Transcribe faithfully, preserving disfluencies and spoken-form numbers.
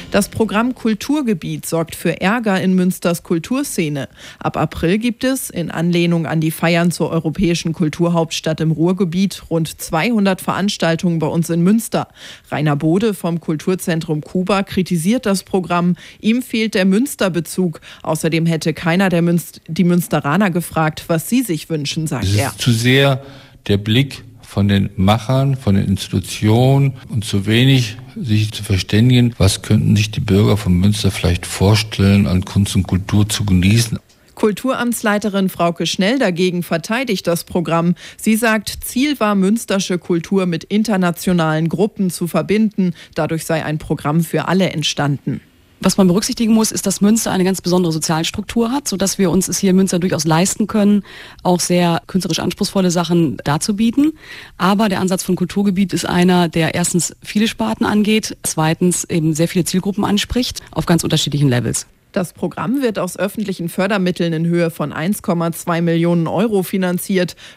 Das Programm Kulturgebiet sorgt für Ärger in Münsters Kulturszene. Ab April gibt es, in Anlehnung an die Feiern zur europäischen Kulturhauptstadt im Ruhrgebiet, rund zweihundert Veranstaltungen bei uns in Münster. Rainer Bode vom Kulturzentrum Kuba kritisiert das Programm. Ihm fehlt der Münsterbezug. Außerdem hätte keiner der Münst- die Münsteraner gefragt, was sie sich wünschen, sagt er. Es ist zu sehr der Blick von den Machern, von den Institutionen und zu wenig sich zu verständigen, was könnten sich die Bürger von Münster vielleicht vorstellen, an Kunst und Kultur zu genießen. Kulturamtsleiterin Frauke Schnell dagegen verteidigt das Programm. Sie sagt, Ziel war, münstersche Kultur mit internationalen Gruppen zu verbinden. Dadurch sei ein Programm für alle entstanden. Was man berücksichtigen muss, ist, dass Münster eine ganz besondere Sozialstruktur hat, sodass wir uns es hier in Münster durchaus leisten können, auch sehr künstlerisch anspruchsvolle Sachen darzubieten. Aber der Ansatz von Kulturgebiet ist einer, der erstens viele Sparten angeht, zweitens eben sehr viele Zielgruppen anspricht, auf ganz unterschiedlichen Levels. Das Programm wird aus öffentlichen Fördermitteln in Höhe von eins Komma zwei Millionen Euro finanziert.